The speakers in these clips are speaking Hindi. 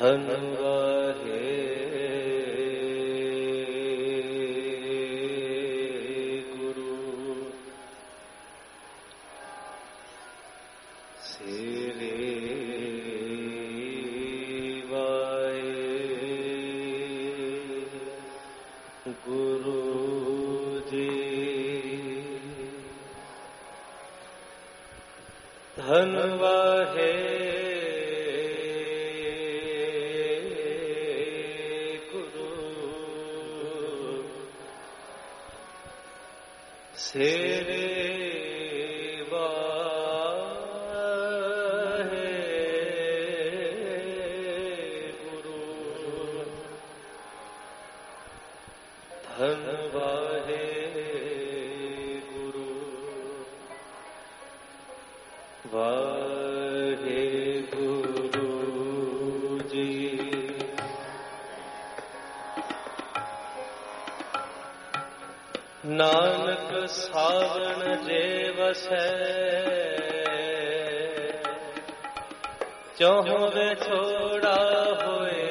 धन वाहे गुरु सेरे वाहे गुरु जी। धन वाहे सेरे वाहे गुरु धन वाहे गुरु वाहे गुरु जी। नानक सावण जे वसै चौहों वे छोड़ा होए।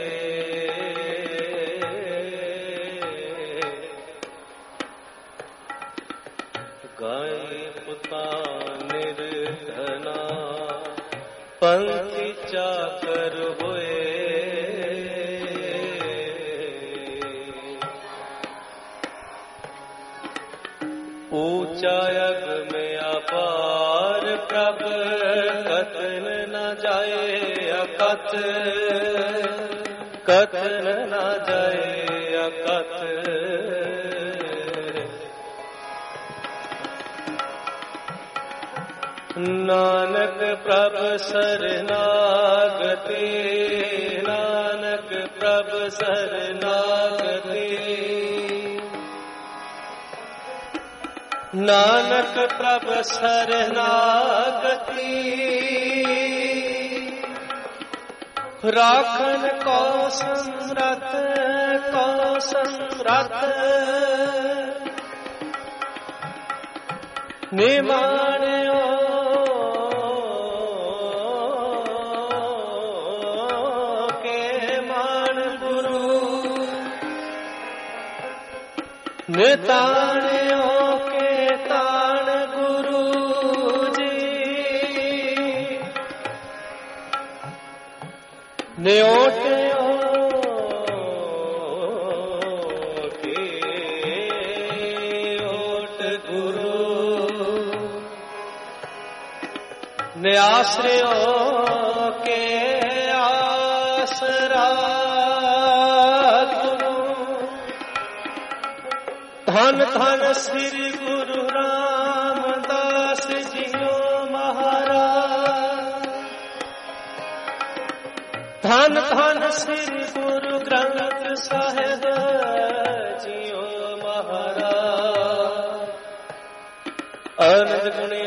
गाय पुता निर्धना पंथी चाकर होए। ऊंचा अग में अपार प्रभ कथन न जाए अकथ, कथन न जाए अकथ। नानक प्रभ शरणागति, नानक प्रभ शरणागति, नानक प्रभ शरणागति। राखन को समरथ, को समरथ। निमाण्यो के मान गुरु, निताण्यो तान गुरु जी। न्योट्यो के ओट गुरु, न्याश्रयो के आसरा गुरु। धन धन श्री गुरु रामदास जियो महाराज। धन धन श्री गुरु ग्रंथ साहिब जियो महाराज। अनंत गुणे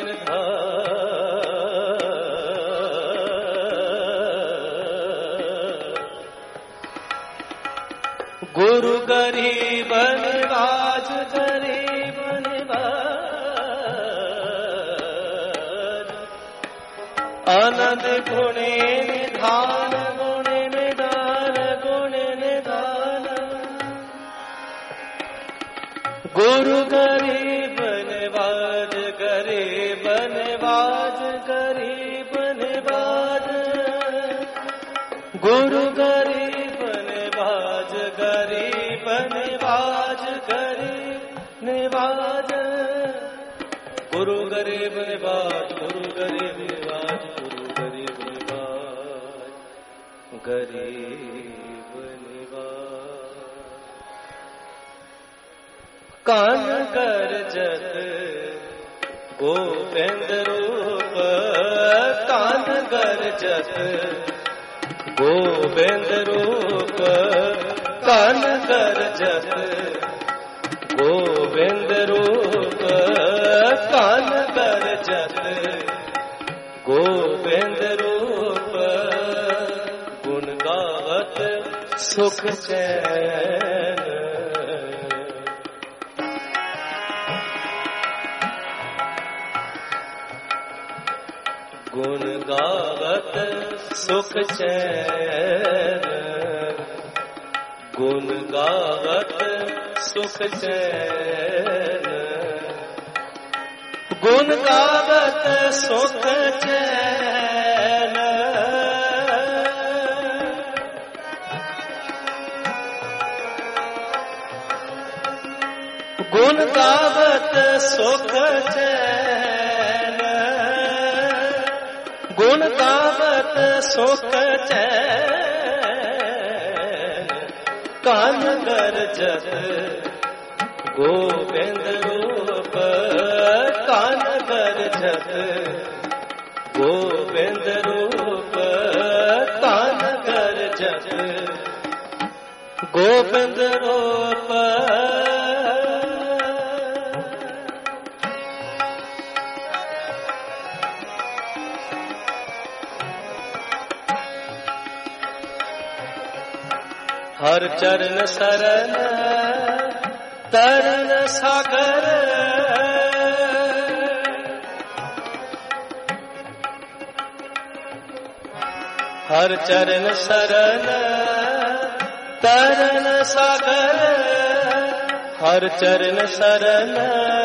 गुरु गरीब निवाज, गरीब निवाज। आनंद गुणे निधान, गुणे निधान, गुणे निधान। गुरु गरीब निवाज, गरीब निवाज, गरीब निवाज। गुरु गरीब निवाज, गरीब निवाज, गरीब निवाज। गुरु गरीब निवाज, गुरु गरीब निवाज, गुरु गरीब निवाज, गरीब निवाज। कान गरजत गोविंद रूप, कान गरजत गोविंद रूप। कान गरजत गोविंद रूप, कान गरजत गोविंद रूप। गुण गावत सुख चैन, गुण गावत सुख चैन, गुण गावत सुख चैन, गुण गावत सुख चैन, गुण गावत सुख चैन, गुण गावत सुख चैन, कान गरजत गोविंद रूप, कान गरजत गोविंद रूप, कान गरजत गोविंद रूप। हर चरण शरण तरन सागर, हर चरण शरण तरन सागर, हर चरण शरण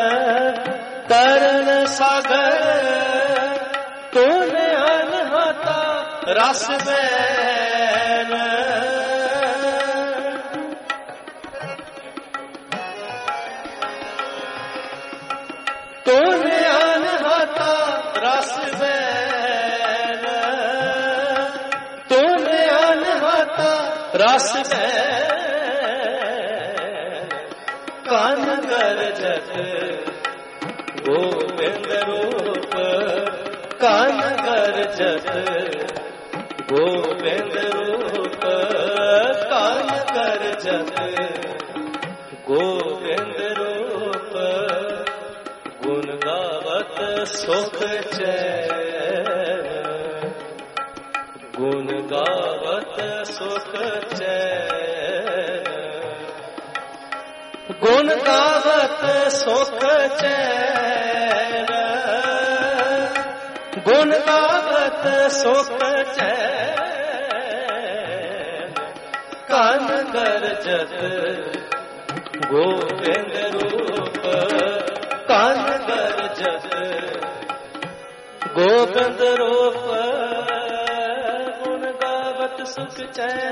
तरन सागर, तूने अनहता रस बैन, तूने अनहता रस बैन, तूने अनहता रस बैन, कान गरजत गोविंद रूप, कान गरजत गोविंद रूप, कान गरजत गोविंद रूप, गुण गावत सुख चैन, गुण गावत सुख चैन, गुण गावत सुख चैन, गुण गावत सुख चैन, कान गरजत गोविंद रूप, कान गरजत गोविंद रूप, गुण गावत सुख चैन।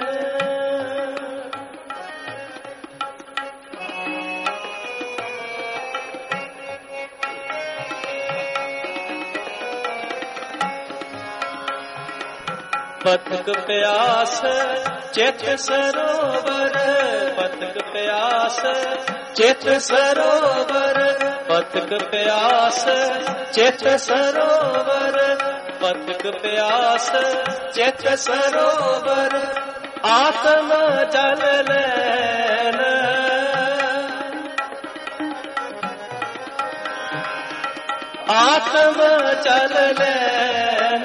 पथक प्यास चित सरोवर, पथक प्यास चित सरोवर, पथक प्यास चित सरोवर, पथक प्यास चित सरोवर, आत्म जल लैन, आत्म जल लैन,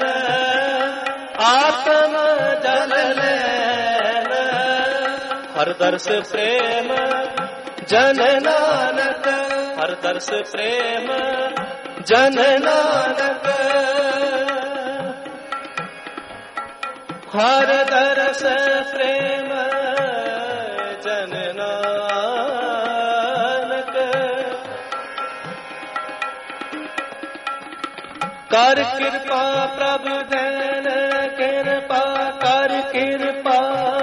आत्म जल लैन, हर दर्श प्रेम जन नानक, हर दर्श प्रेम जन नानक, हर दर्श प्रेम जन नानक, कर कृपा प्रभु धन कृपा, कर कृपा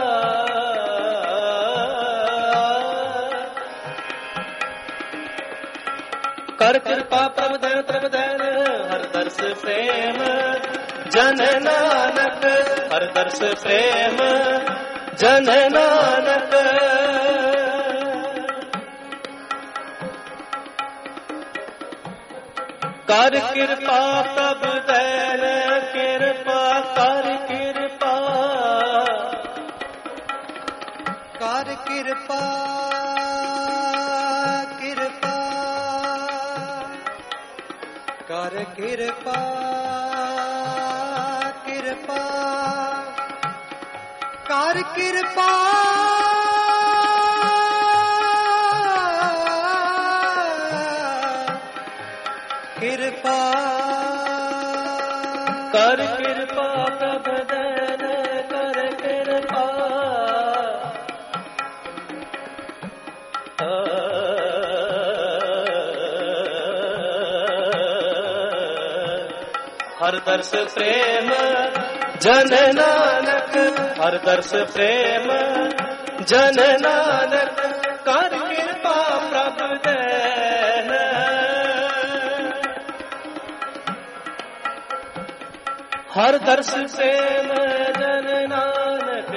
कर कृपा प्रभु धन, हर दर्श प्रेम जन नानक, हर दर्श प्रेम जन नानक, कर कृपा प्रभु धन कृपा, कर कृपा, कर कृपा कृपा, कर कृपा कृपा, कर कृपा कृपा, ਕਰ ਕਿਰਪਾ ਪ੍ਰਭ ਦੈਨ ਕਰ ਕਿਰਪਾ ਹਰ ਦਰਸ ਪ੍ਰੇਮ ਜਨ ਨਾਨਕ ਹਰ ਦਰਸ ਪ੍ਰੇਮ ਜਨ ਨਾਨਕ ਕਰ ਕਿਰਪਾ ਪ੍ਰਭ ਦੈਨ ਹਰ ਦਰਸ ਪ੍ਰੇਮ ਜਨ ਨਾਨਕ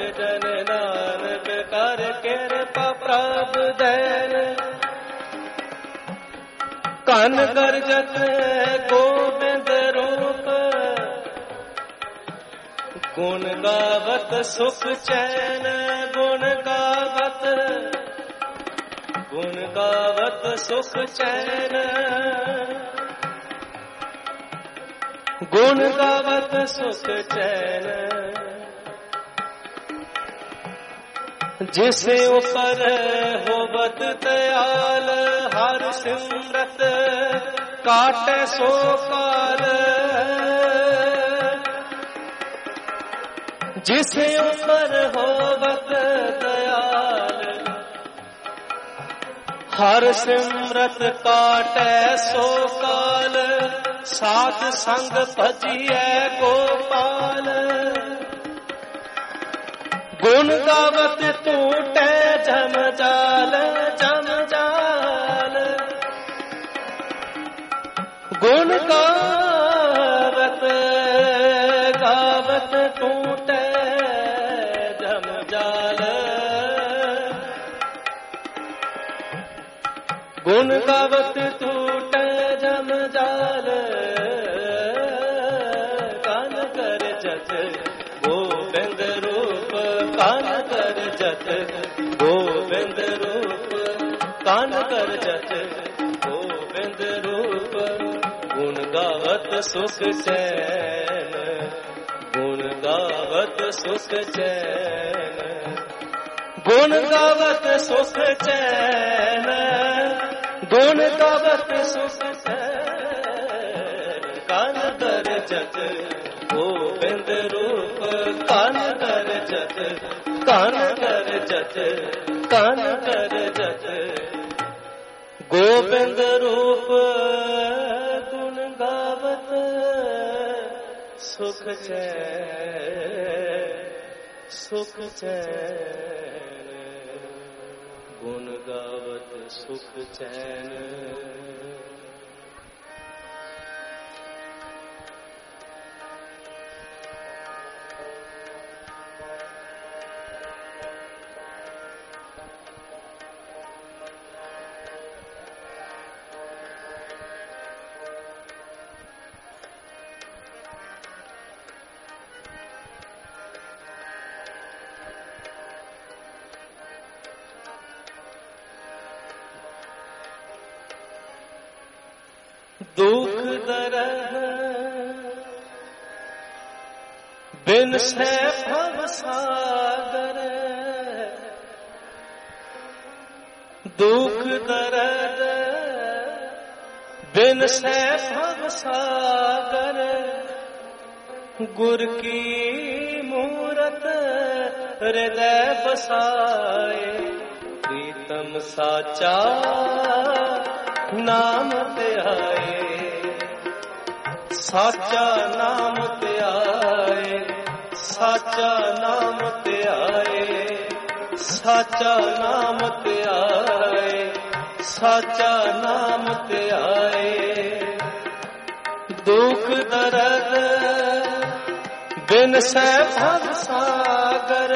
ਕਰ ਕਿਰਪਾ ਪ੍ਰਭ ਦੈਨ ਕਨ ਗਰਜਤ ਗੋਬਿੰਦ ਰੂਪ ਗੁਣ ਗਾਵਤ ਸੁਖ ਚੈਨ ਗੁਣ ਗਾਵਤ ਸੁਖ ਚੈਨ ਗੁਣ ਗਾਵਤ ਸੁਖ ਚੈਨ ਜਿਸੇ ਉਪਰ ਹੋਵਤ ਦਇਆਲ ਹਰ ਸਿਮਰਤ ਕਾਟੈ ਸੋ ਕਾਲ ਜਿਸੇ ਉਪਰ ਹੋਵਤ ਦਇਆਲ ਹਰ ਸਿਮਰਤ ਕਾਟੈ ਸੋ ਕਾਲ ਸਾਧ ਸੰਗ ਭਜੀਐ ਗੋਪਾਲ ਗੁਣ ਗਾਵਤ ਟੂਟੈ ਜਮ ਜਾਲ ਗੁਣ ਗਾਵਤ ਟੂਟੈ ਜਮ ਜਾਲ ਗੁਣ ਗਾਵਤ ਟੂਟੈ ਜਮ ਜਾਲ ਕਨ ਕਰ ਜਤ ਗੋਬਿੰਦ ਰੂਪ ਕਨ ਕਰ ਜਤ ਗੋਬਿੰਦ ਰੂਪ ਕਨ ਕਰ ਜਤ ਗੋਬਿੰਦ ਰੂਪ ਗੁਣ ਗਾਵਤ ਸੁਖ ਚੈਨ ਗੁਣ ਗਾਵਤ ਸੁਖ ਚੈਨ ਗੁਣ ਗਾਵਤ ਸੁਖ ਚੈਨ ਗੁਣ ਗਾਵਤ ਸੁਖ ਚੈਨ ਕਨ ਕਰ ਜਤ ਗੋਬਿੰਦ ਰੂਪ ਕਨ ਕਰ ਜਤ ਕਨ ਕਰ ਜਤ ਕਨ ਕਰ ਜਤ ਗੋਬਿੰਦ ਰੂਪ ਗੁਣ ਗਾਵਤ ਸੁਖ ਚੈਨ ਗੁਣ ਗਾਵਤ ਸੁਖ ਚੈਨ ਦੁਖ ਦਰਹ ਬਿਨ ਸੈ ਭਵ ਸਾਗਰ ਦੁਖ ਦਰਦ ਬਿਨ ਸੈ ਭਵ ਸਾਗਰ ਗੁਰ ਕੀ ਮੂਰਤ ਹਿਰਦੈ ਬਸਾਏ ਪ੍ਰੀਤਮ ਸਾਚਾ ਨਾਮ ਧਿਆਏ ਸਾਚਾ ਨਾਮ ਧਿਆਏ ਸਾਚਾ ਨਾਮ ਧਿਆਏ ਸਾਚਾ ਨਾਮ ਧਿਆਏ ਸਾਚਾ ਨਾਮ ਧਿਆਏ ਦੁਖ ਦਰਦ ਬਿਨ ਸੈ ਭਵ ਸਾਗਰ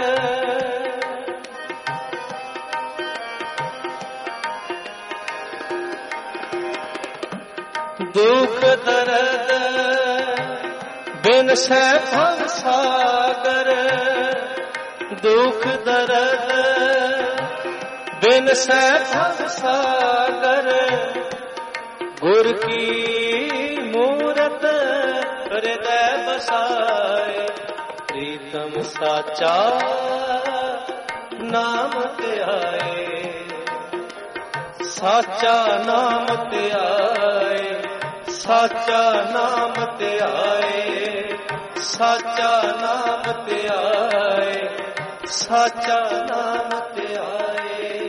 ਦੁਖ ਦਰਦ ਬਿਨ ਸੈ ਭਵ ਸਾਗਰ ਦੁਖ ਦਰਦ ਬਿਨ ਸੈ ਭਵ ਸਾਗਰ ਗੁਰ ਕੀ ਮੂਰਤ ਹਿਰਦੈ ਬਸਾਏ ਪ੍ਰੀਤਮ ਸਾਚਾ ਨਾਮ ਧਿਆਏ ਸਾਚਾ ਨਾਮ ਧਿਆਏ ਸਾਚਾ ਨਾਮ ਧਿਆਏ साचा नाम ते आए, साचा नाम ते आए।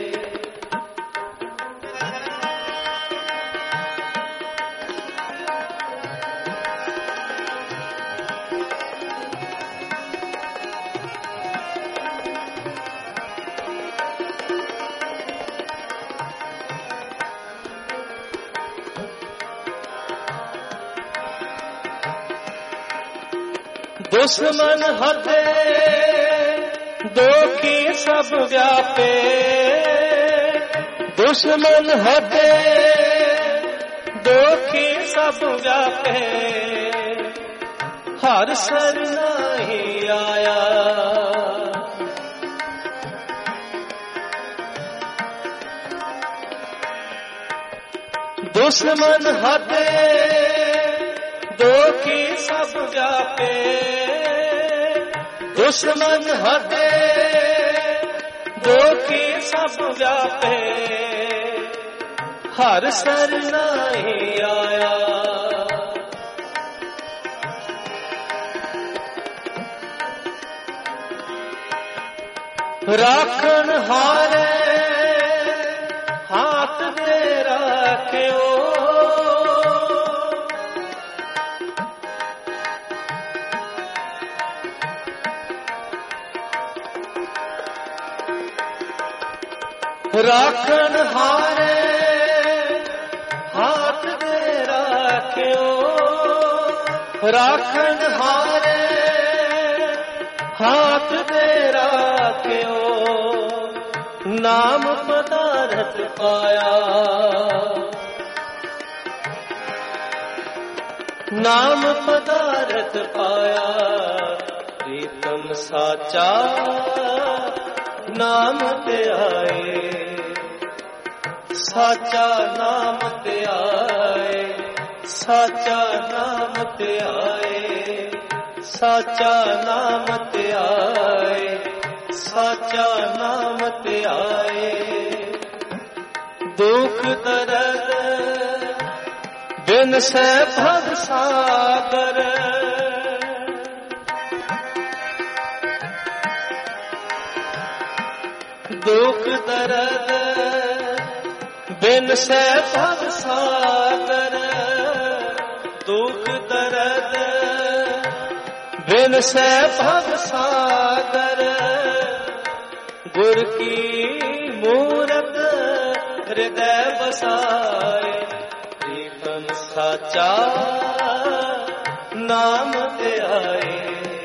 दुश्मन हथे दोखी सब व्यापे, दुश्मन हथे दोखी सब व्यापे, हर सर नहीं आया। दुश्मन हथे दोखी सब व्यापे, दुश्मन हथे दोखी सब व्यापे, हर सर नहीं आया। राखन हारे हाथ दे राख्यो, राखन हारे हाथ दे राख्यो, राखन हारे हाथ दे राख्यो, नाम पदारथ पाया, नाम पदारथ पाया। प्रीतम साचा नाम ते आए, साचा नाम ते आए, साचा नाम ते आए, साचा नाम ते आए, साचा नाम ते आए। दुख दर्द बिन से भव सागर, दुख दर्द बिन से भव सागर, दुख दर्द बिन से भव सागर। गुर की मूरत हृदय बसाए, प्रीतम साचा नाम ते आए,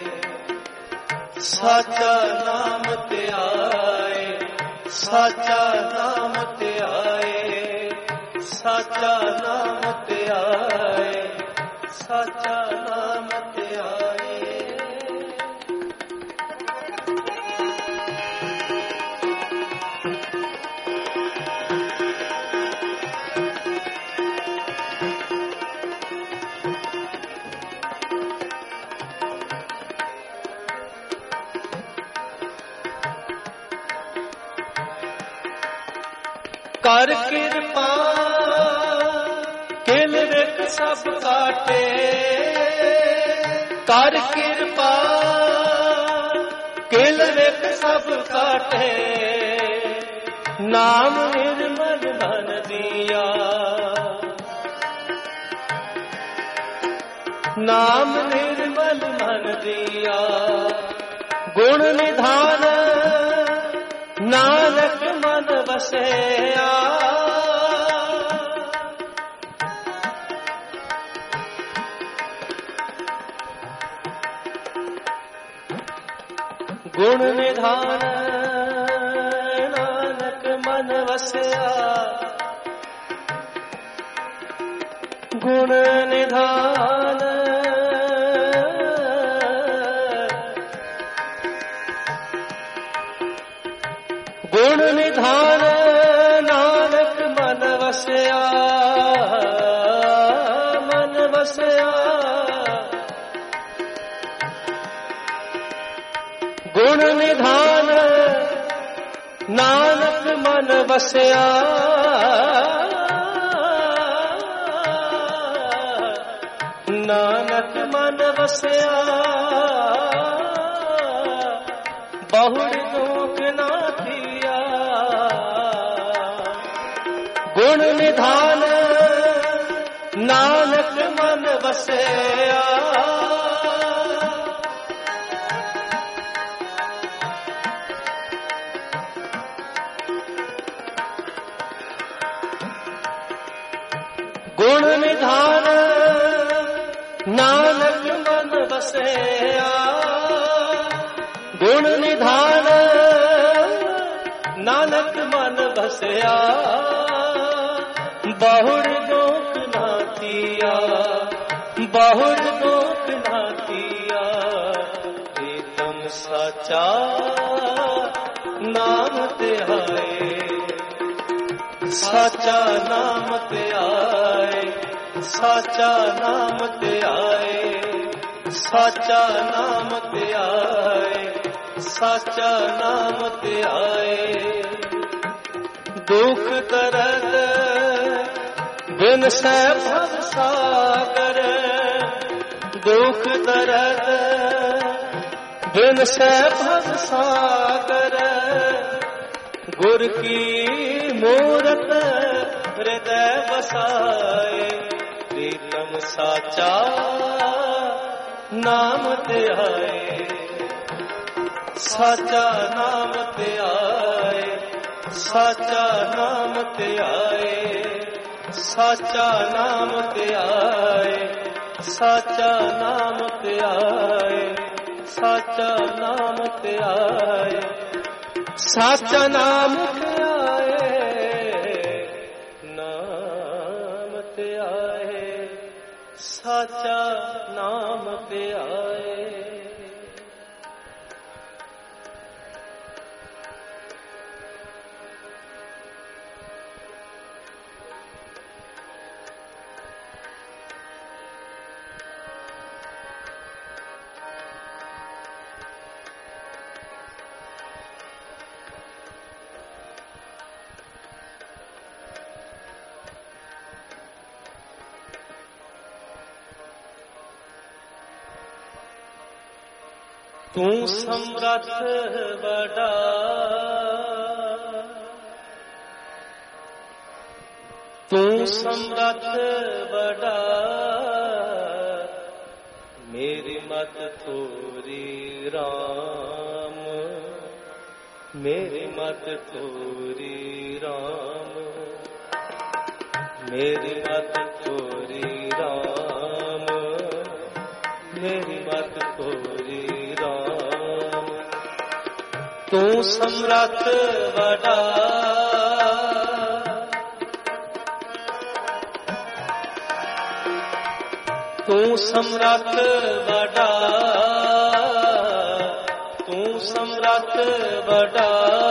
साचा नाम ते आए, साचा नाम ते आए, साचा नाम ते आए, साचा नाम ते आए। कर कृपा किल विक सब काटे, कर कृपा किल विक सब काटे, नाम निर्मल धन दिया, नाम निर्मल धन दिया। गुण निधान नानक मन बसया, गुण निधान नानक मन बसया, गुण निधान गुण निधान नानक मन वसया, मन वसया। गुण निधान नानक मन वसया, नानक मन वसया। बहुड़ दुख ना थिया, गुण निधान नानक मन बसया। गुण निधान नानक मन बसया, गुण निधान नानक मन बसया। बहुर दुख ना थिया, बहुर दुख ना थिया, प्रीतम साचा नाम ते आए, साचा नाम ते आए, साचा नाम ते आए, साचा नाम ते आए, साचा नाम ते आए। दुख दर्द बिन सै भव सागर, दुख दर्द बिन सै भव सागर। गुर की मूरत हृदय बसाए, प्रीतम साचा नाम ते आए, साचा नाम ते आए, साचा नाम ते आए, साचा नाम ते आए, साचा नाम ते आए, साचा नाम ते आए, साचा नाम ते आए, नाम ते आए, साचा नाम ते आए। तू समरथ बड़ा, तू समरथ बड़ा, मेरी मत थोरी राम, मेरी मत थोरी राम, मेरी मत थोरी राम, मेरी मत थोरी राम। तू समरथ बड़ा, तू समरथ बड़ा, तू समरथ बड़ा,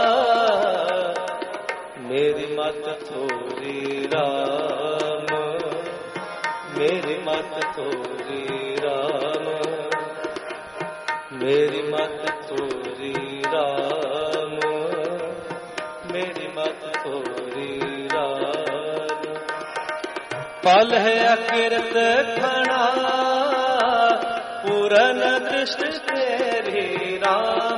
मेरी मत थोरी राम, मेरी मत थोरी राम, मेरी मत थोरी राम, मेरी मत थोरी राम। पल है अकृत खड़ा, पूरन दृष्टि तेरी राम।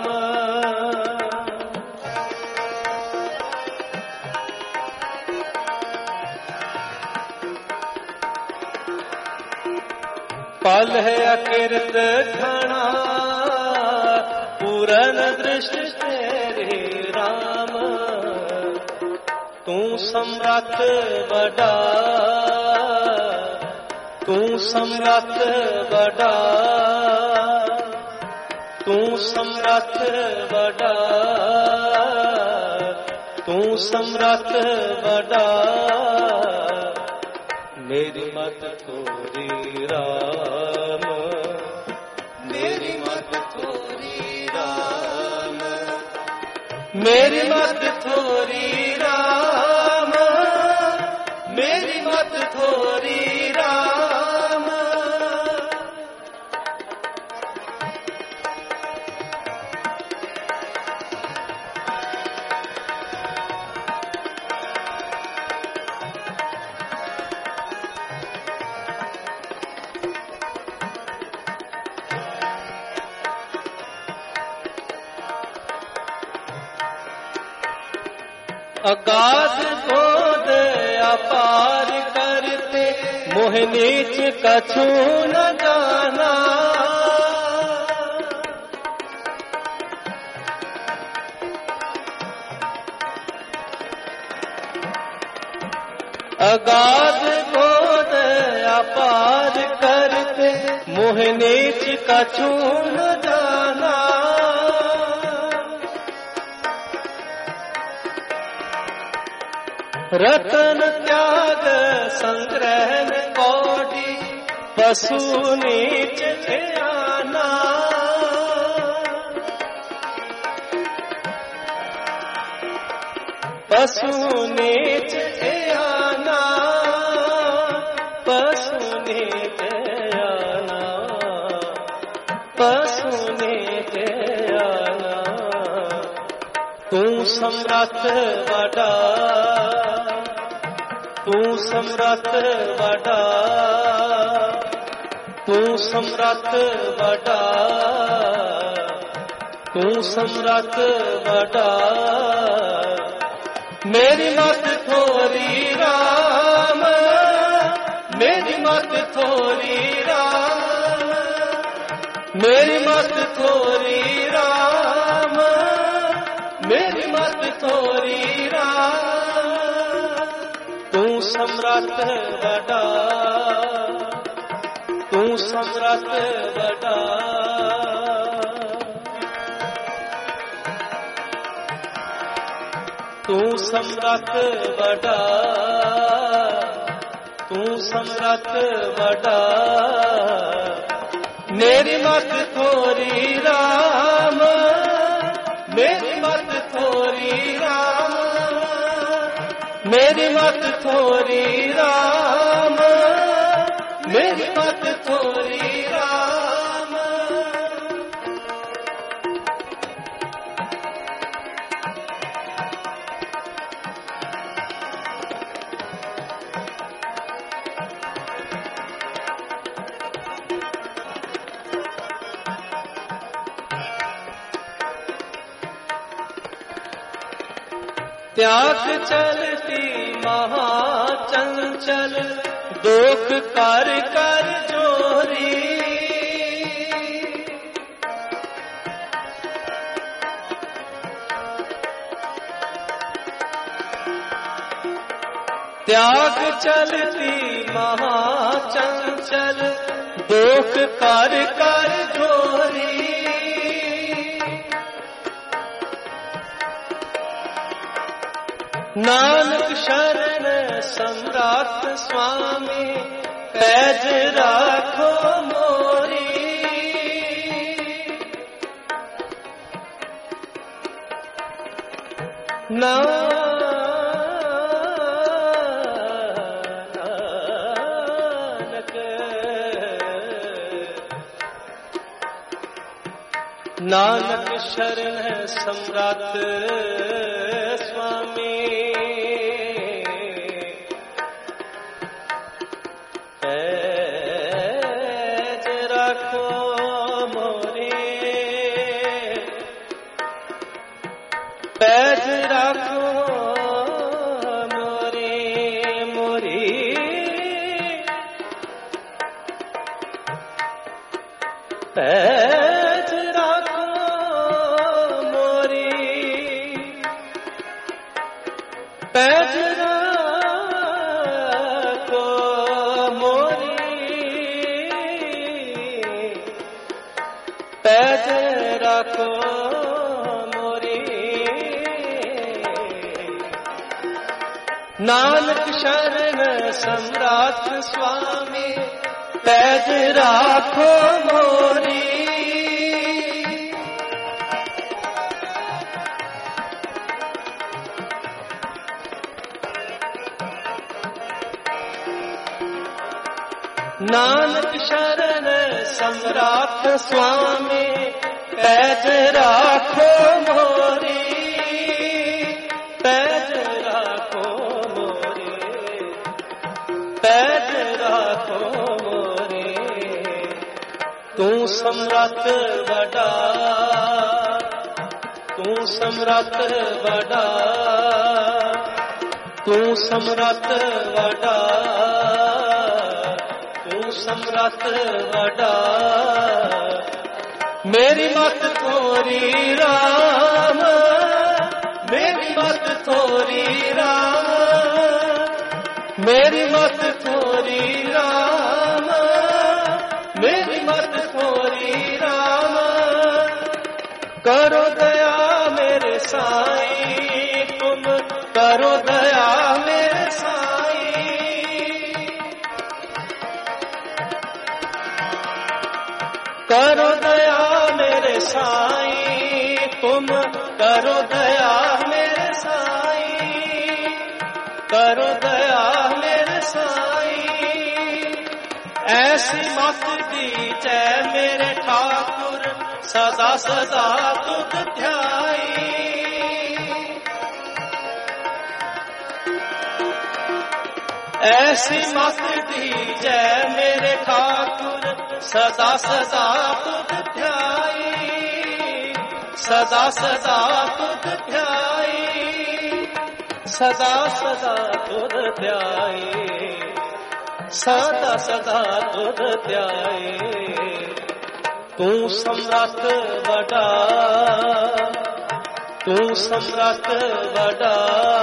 पल है अकृत खड़ा, पूरन दृष्टि तेरी राम। तू समरथ बड़ा, तू समरथ बड़ा, तू समरथ बड़ा, तू समरथ बड़ा, मेरी मत थोरी राम, मेरी मत थोरी राम, मेरी मत थोरी राम, मेरी मत थोरी राम। अगाध गोद अपार करते मोह नीच कछु न जाना। अगाध गोद अपार करते मोह नीच कछु न जाना। रतन त्याग संग्रह कौड़ी पशु नीच ध्याना। पशु नीच ध्याना। पशु नीच ध्याना। पशु नीच ध्याना। तू समरथ वडा। तू समरथ वडा। तू समरथ वडा। तू समरथ वडा। मेरी मत थोरी राम। मेरी मत थोरी राम। मेरी मत थोरी राम। मेरी मत थोरी राम। तू समरथ वडा। तू समरथ वडा। तू समरथ वडा। तू समरथ वडा। मेरी मत थोरी राम। मेरी मत थोरी राम। मेरी मत थोरी राम। मेरी मत थोरी राम। त्याग चलती महाचंचल दोख कर कर जोरी। त्याग चलती महाचंचल दोख कर कर जोरी। नानक शरण सम्राट स्वामी पैज राखो मोरी। नानक शरण सम्राट स्वामी पैज राखो मोरी। पैज राखो मोरी। मोरी पैज राखो मोरी। पैज राखो मोरी। पैज राखो मोरी। नानक शरण सम्राट स्वामी पैज राखो मोरी। नानक शरण सम्राट स्वामी पैज राखो मोरी। पैज राखो मोरी। पैज राखो मोरी। तू सम्राट वडा। तू सम्राट वडा। तू समरथ वडा, तू समरथ वडा, मेरी मत थोरी राम, मेरी मत थोरी राम, मेरी मत थोरी राम, मेरी मत थोरी राम, करो दया मेरे साईं, तुम करो दया मेरे साईं, करो दया मेरे साईं, तुम करो दया मेरे साईं, करो दया मेरे साईं, ऐसी मत दीजै मेरे ठाकुर सदा सदा तुध ध्याई, ऐसी मत दीजै मेरे ठाकुर सदा सदा तुध ध्याई, सदा सदा तुध ध्याई, सदा सदा तुध ध्याई, सदा सदा तुध ध्याई, तू समरथ वडा, तू समरथ वडा,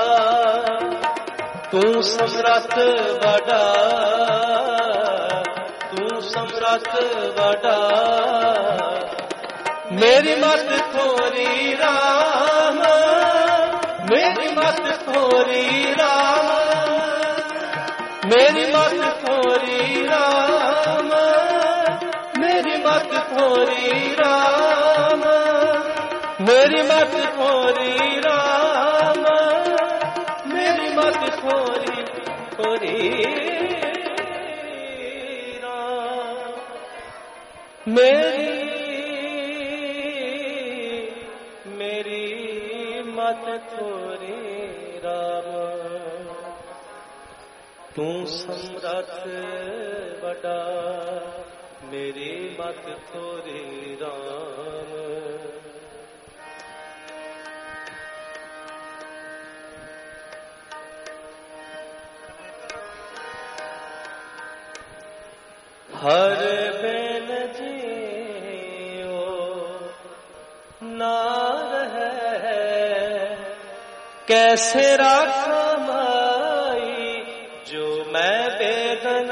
तू समरथ वडा, तू समरथ वडा, मेरी मत थोरी राम, मेरी मत थोरी राम, मेरी मत थोरी राम, मेरी मत थोरी राम, मेरी मत थोरी राम, मेरी मत थोरी थोरी राम, मेरी मत थोरी राम, तू समरथ वडा, मेरी मत थोरी राम, हर बेन जियो ना रहे, कैसे राखा माई जो मैं बेदन,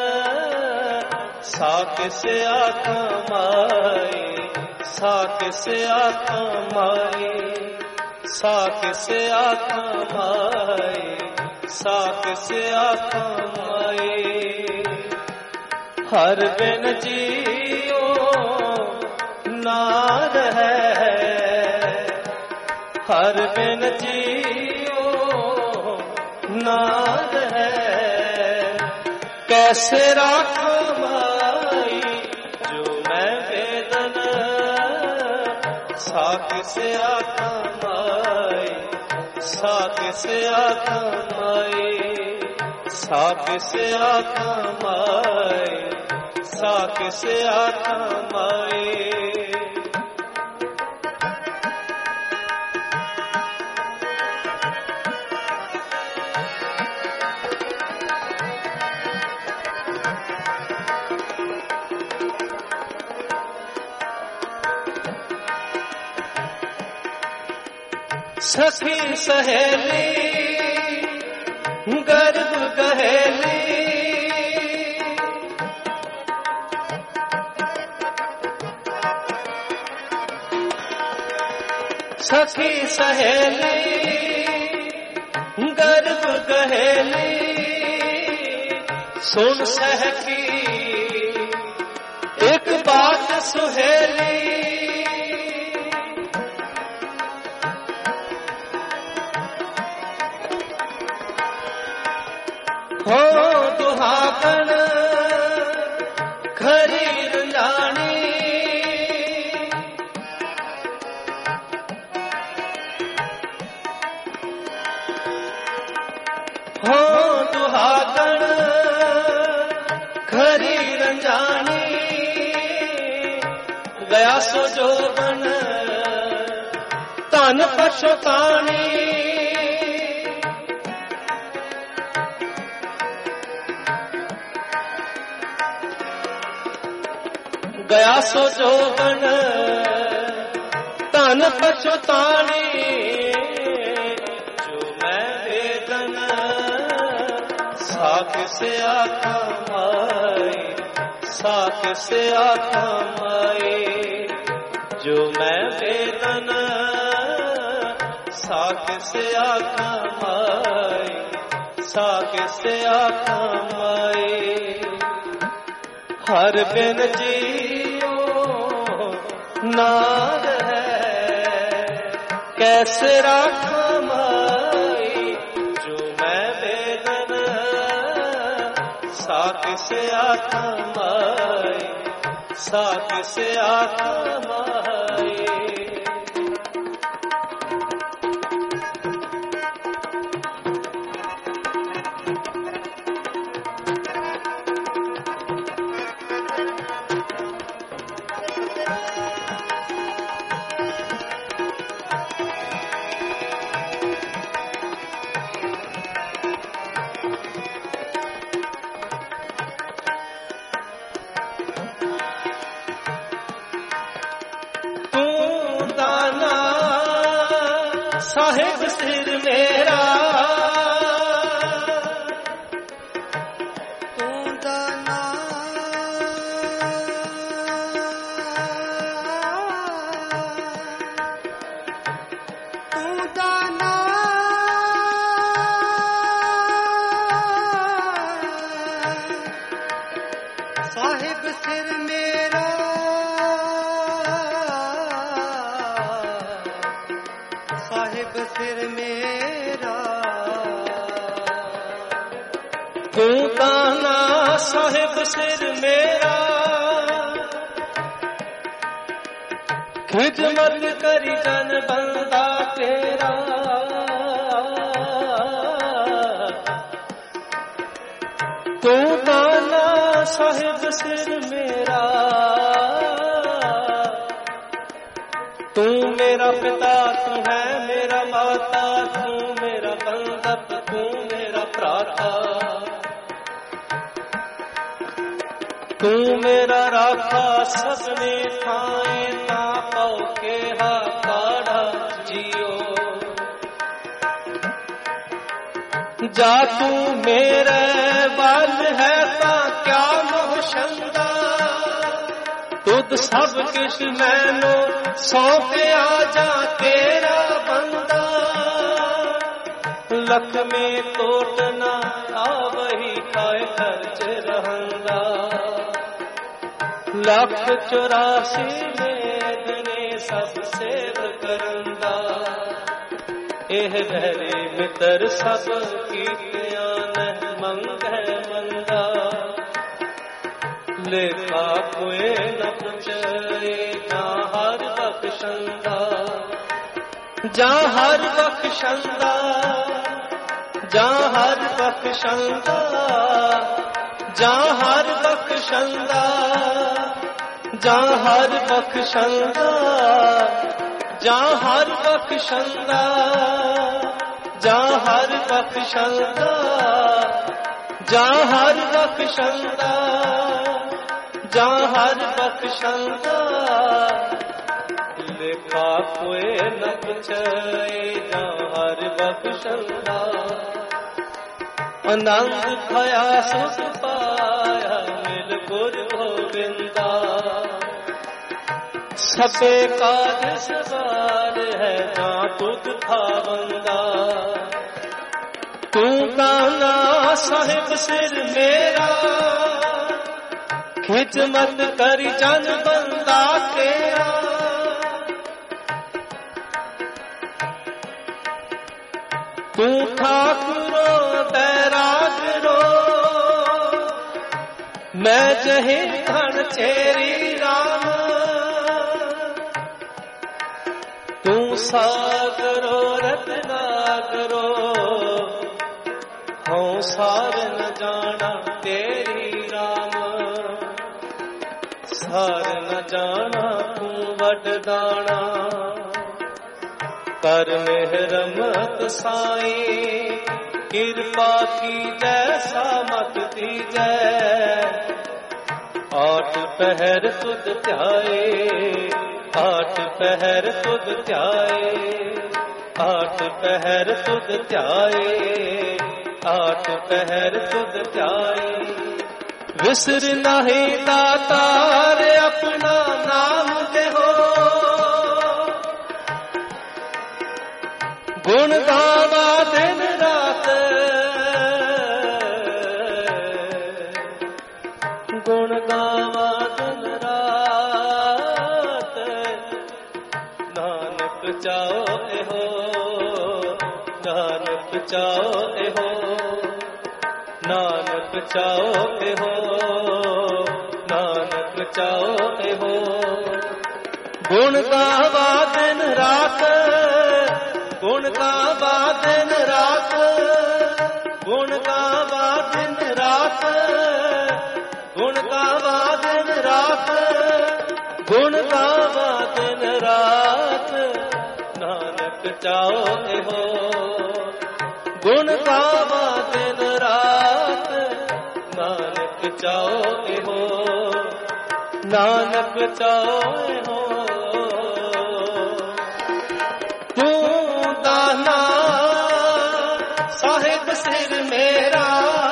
साक से आखा माई, साक से आखा माई, साक से आखा माई, साक से आखा माई, हर बिन जियो ना रहे, हर बिन जियो ना रहे, कैसे राखा माई जो मैं बेदन, साक से आखा माई, साक से आखा माई, साक से आखा माई, साक से आखा माई, सखी सहेली गर्भ गहेली, सखी सहेली गर्भ गहेली, सुन सहकी एक बात सुहेली, हो दुहागन खरी रंजानी, हो दुहागन खरी रंजानी, गया सो जोगन तन पछतानी, ਗਿਆ ਸੋ ਜੋਬਨ ਧਨ ਪਛਤਾਣੀ ਜੋ ਮੈਂ ਵੇਦਨ ਸਾਕਿਸ ਆਖਾਂ ਮਾਈ ਸਾਕਿਸ ਆਖਾਂ ਮਾਈ ਜੋ ਮੈਂ ਵੇਦਨ ਸਾਕਿਸ ਆਖਾਂ ਮਾਈ ਸਾਕਿਸ ਆਖਾਂ ਮਾਈ ਹਰ ਬਿਨ ਜੀਓ ਨਾਦ ਹੈ ਕੈਸੇ ਰਾਖਾਂ ਮਾਈ ਜੋ ਮੈਂ ਵੇਦਨ ਸਾਕਿਸ ਆਖਾਂ ਮਾਈ ਸਾਕਿਸ ਆਖਾਂ ਮਾਈ ਸਾਹਿਬ ਸਿਰ ਮੇਰਾ ਤੂੰ ਦਾਨਾ ਤੂੰ ਦਾਨਾ ਸਾਹਿਬ ਸਿਰ ਮੇਰਾ ਸਾਹਿਬ ਸਿਰ ਮੇਰਾ ਤੂੰ ਦਾਨਾ ਸਾਹਿਬ ਸਿਰ ਮੇਰਾ ਖਿਦਮਤ ਕਰੀ ਜਨ ਬੰਦਾ ਤੇਰਾ ਤੂੰ ਦਾਨਾ ਸਾਹਿਬ ਸਿਰ ਮੇਰਾ ਤੂੰ ਮੇਰਾ ਪਿਤਾ ਤੂੰ ਹੈ ਮੇਰਾ ਮਾਤਾ ਤੂੰ ਮੇਰਾ ਬੰਧਪ ਤੂੰ ਮੇਰਾ ਭਰਾਤਾ ਤੂੰ ਮੇਰਾ ਰਾਖਾ ਸਭਨੇ ਥਾਏ ਤਾਂ ਪਉ ਕੇਹਾ ਕਾੜਾ ਜੀਓ ਜਾ ਤੂੰ ਮੇਰੇ ਵੱਲ ਹੈ ਤਾਂ ਕਿਆ ਮੋਹ ਸ਼ੰਦਾ ਤੁਧ ਸਭ ਕਿਛ ਮੈਨੂੰ ਸੌਂਪਿਆ ਜਾ ਤੇਰਾ ਬੰਦਾ ਲਖਮੀ ਟੋਟ ਨਾ ਆਵਹੀ ਕਾਇ ਖਰਚ ਰਹੰਦਾ ਲੱਖ 84 ਮੇਦਨੇ ਸਭ ਸੇਵ ਕਰੰਦਾ ਇਹ ਵਹਿਰੇ ਮਿੱਤਰ ਸਭ ਕੀਤਿਆਂ ਨਹਿ ਮੰਗੈ ਮੰਦਾ ਲੇਖਾ ਕੋਏ ਨ ਪੁੱਛੇ ਜਾਂ ਹਰ ਬਖਸ਼ੰਦਾ ਜਾਂ ਹਰ ਬਖਸ਼ੰਦਾ ਜਾਂ ਹਰ ਬਖਸ਼ੰਦਾ ਜਾਂ ਹਰ ਬਖਸ਼ੰਦਾ ਜਾਂ ਹਰ ਬਖਸ਼ੰਦਾ ਜਾਂ ਹਰ ਬਖਸ਼ੰਦਾ ਜਾਂ ਹਰ ਬਖਸ਼ੰਦਾ ਜਾਂ ਹਰ ਬਖਸ਼ੰਦਾ ਜਾਂ ਹਰ ਬਖਸ਼ੰਦਾ ਲੇਖਾ ਕੋਏ ਨ ਪੁੱਛੇ ਜਾਂ ਹਰ ਬਖਸ਼ੰਦਾ ਆਨੰਦ ਖਾਇਆ ਸੁਖ ਪਾਇਆ ਮਿਲ ਗੁਰ ਗੋਬਿੰਦਾ ਸਭੇ ਕਾਜ ਸਵਾਰ ਹੈ ਨਾ ਤੁਧ ਖਾਵੰਦਾ ਤੂੰ ਦਾਨਾ ਸਾਹਿਬ ਸਿਰ ਮੇਰਾ ਖਿਦਮਤ ਕਰੀ ਜਨ ਬੰਦਾ ਤੇਰਾ ਤੂੰ ਠਾਕੁਰੋ ਬੈਰਾਗਰੋ ਮੈਂ ਜਹੇ ਧਨ ਚੇਰੀ ਰਾਮ ਤੂੰ ਸਾਗਰੋ ਰਤਨਾਗਰੋ ਹਉ ਸਾਰ ਨ ਜਾਣਾ ਤੇਰੀ ਰਾਮ ਸਾਰ ਨ ਜਾਣਾ ਤੂੰ ਵੱਡ ਦਾਣਾ ਕਰ ਮਿਹਰਮਤ ਸਾਈ ਕਿਰਪਾ ਕੀਜੈ ਸਾਮਤ ਦੀਜੈ आठ पहर तुध ध्याए, आठ पहर तुध ध्याए, आठ पहर तुध ध्याए, आठ पहर तुध ध्याए। विसर नहीं दातार अपना नाम दे हो, गुण गावा दिन रात, गुण गावा दिन रात। नानक चाओ हो, नानक चाओ हो, नानक चाओ हो, नानक चाओ हो। गुण गावा दिन रात, गुण गावा दिन रात, गुण गावा दिन रात, गुण गावा दिन रात, गुण गावा दिन रात। नानक चाओ हो, गुण गावा दिन रात, नानक चाओ हो, नानक चाओ हो। तू दाना साहिब सिर मेरा,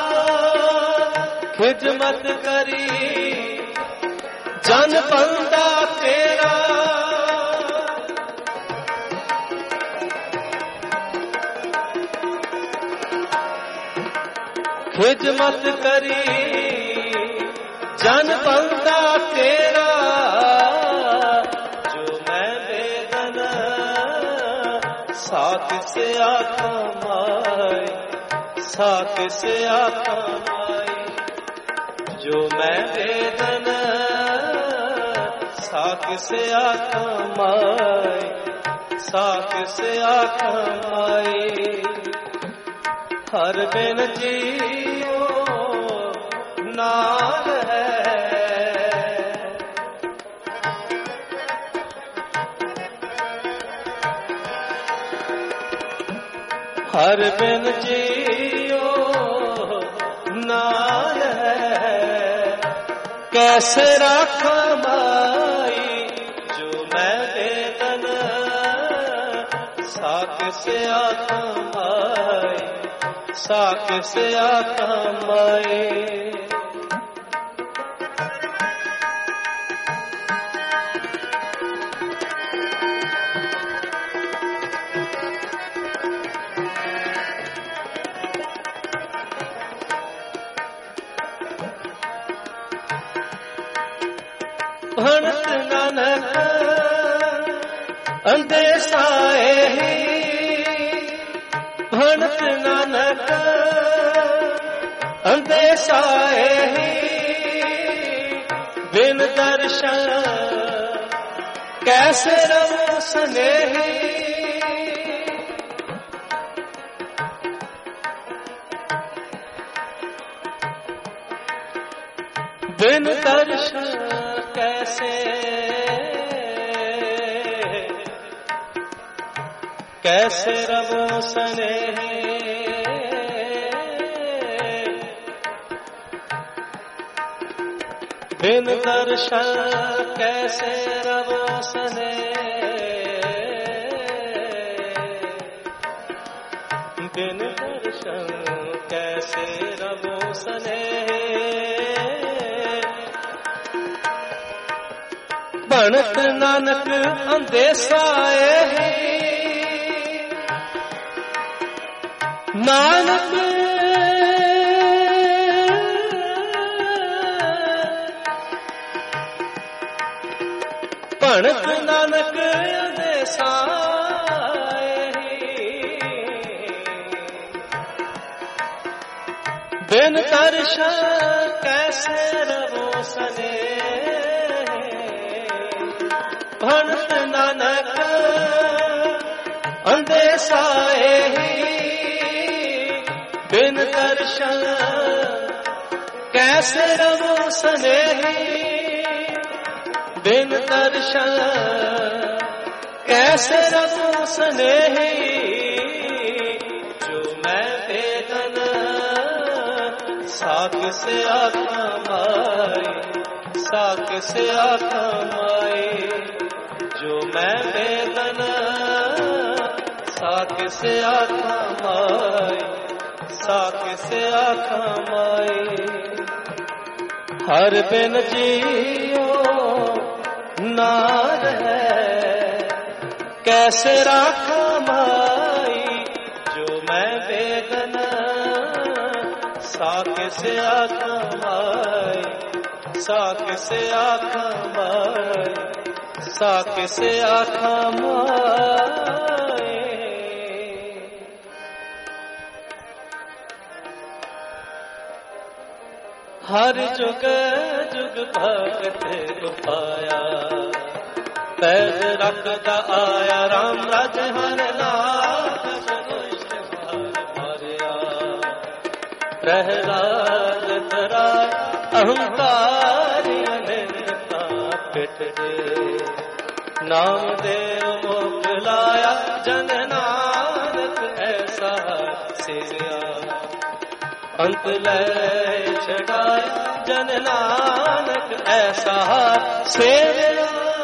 खिदमत करी जन बंदा तेरा। खिदमत करी जन बंदा तेरा। जो मैं बेदन साथ से आखा माए, साथ से आखा माए। जो मैं बेदन साथ से आखा माए, साथ से आखा माए। हर बिन जियो नाल है, हर बिन जियो नाल है। कैसे राखा माई जो मैं बेदन साथ से आखा माई, साथ से आखा माई। भणत नानक अंदेसाए ही, भणत नानक अंदेसाए ही। बिन दर्शन कैसे रहो स्नेही, बिन दर्शन कैसे, कैसे रवो स्नेही। बिन दर्शन कैसे रवो स्नेही, बिन दर्शन कैसे रवो स्नेही। भणत नानक अंदेसाए ही, नानक भणत नानक अंदेसाए ही। बिन दर्शन कैसे रवो स्नेही। भणत नानक अंदेसाए ही। बिन दर्शन कैसे रवो स्नेही। बिन दर्शन कैसे रवो स्नेही। जो मैं बेदन साथ से आखा माई, साकिस आखा माई, जो मैं वेदन साकिस आखा माई, साकिस आखा माई। हर बिन जियो नार है, कैसे राखा माई, जो मैं वेदन साकिस आखा माई, साकिस आखा माई, साकिस आखा माई। हर जुग जुग भगत पाया, पैर रखदा आया राम राज हर नाथ, मारिया प्रहलाद तरा अहंकारी अनिंदता पिट दे, नाम देव मुख लाया जन नानक ऐसा सिया, अंत लय छड़ाया जन नानक ऐसा सेविया।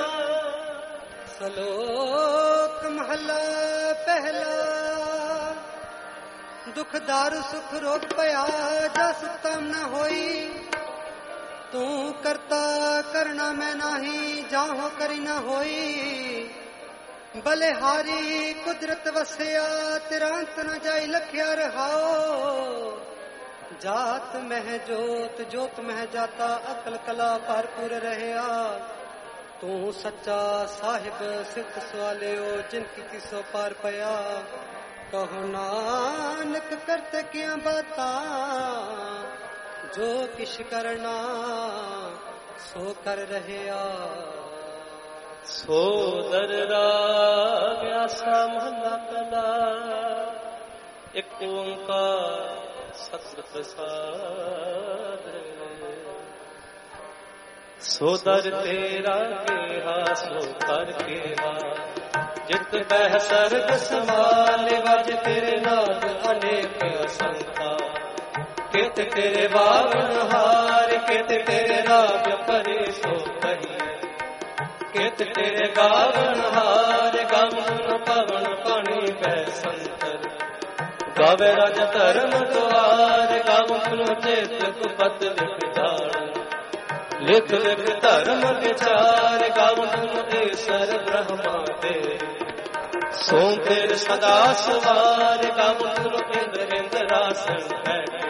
श्लोक महला पहला, दुख दारु सुख रोग पया, जस तम न होई, तू करता करना मैं नाही, जाहो करी न होई, बलिहारी कुदरत वसिया, तेरा अंत न जाई लखिया रहाओ, जात मह जोत जोत मह जाता, अकल कला भरपूर रहया, तू सच्चा साहिब सिद्ध सवालियो, जिनकी किसो पार पया, कहो नानक करते क्या बाता, जो किश करना सो कर रहया। सो दर राग आसा महला कला, एक ओंकार सत प्रसाद, सो दर तेरा केहा सो कर केहा, जित बह सर्ग समाल वज तेरे नाद अनेक असंख्या, कित तेरे बावन हार कित तेरे राग परे सो कहिए, कित तेरे गावन हार गावन पवन पानी बह संतर, गावे राज धर्म द्वार गावन चेत कुपत लिख जान, लिख लिख धर्म विचार गावन ईश्वर ब्रह्मा दे, सो तेर सदा सवार गावन इंद्र इंद्रासन बैठे,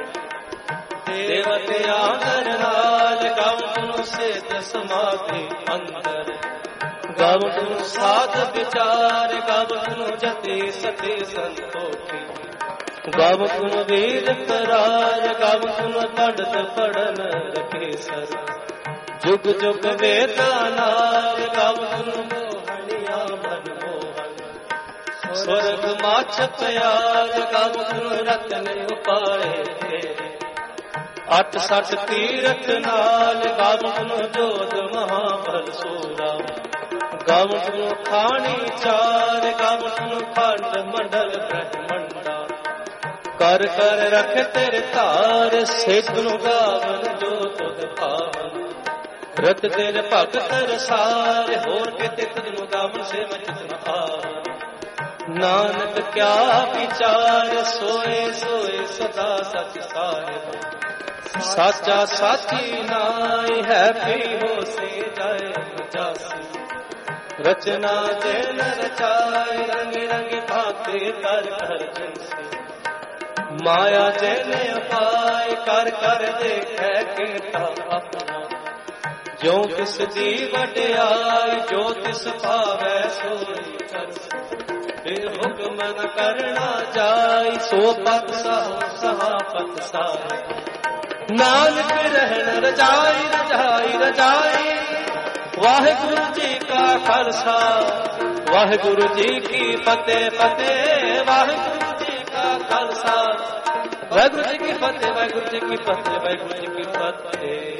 देवते आदर नाल गावन सेत समाधि अंदर, गावन साध विचार गावन जति सती संतोखी, गावन वेद करार गावन पंडित पढ़न रखे सर, जुग जुग वेदा नार गावन मोहनिया मन मोहन, स्वर्ग माछ प्यार गावन रतन उपाय तेरे, अठ सठ तीरथ नाल गावन जोध महाबल सूरा, गावन खानी चार गावन खंड मंडल ब्रह्मंडा, कर कर रख तेरे तार, सेतनु गावन जो तुध पावन, रत तेरे भगत रसार, होर किते तुझनु गावन से मचित आवन, नानक क्या विचार, सोए सोए सदा सच साहिब, साचा साची नाई है भी हो से जाए जासी, रचना जैन रचाए रंग रंग भाते कर कर जिनसे, माया जैन पाए कर कर देखे केटा अपना, जो तिस दी वड्याई जो तिस पावै सोई करसी, फिर हुक्म न करना जाई, सो पत सहा पत साहिब, नानक रहन रजाई रजाई रजाई। वाहिगुरु जी का खालसा वाहिगुरु जी की फतेह फतेह, वाहिगुरु जी का खालसा वाहिगुरु जी की फतेह, वाहिगुरु जी की फतेह, वाहिगुरु जी की फतेह।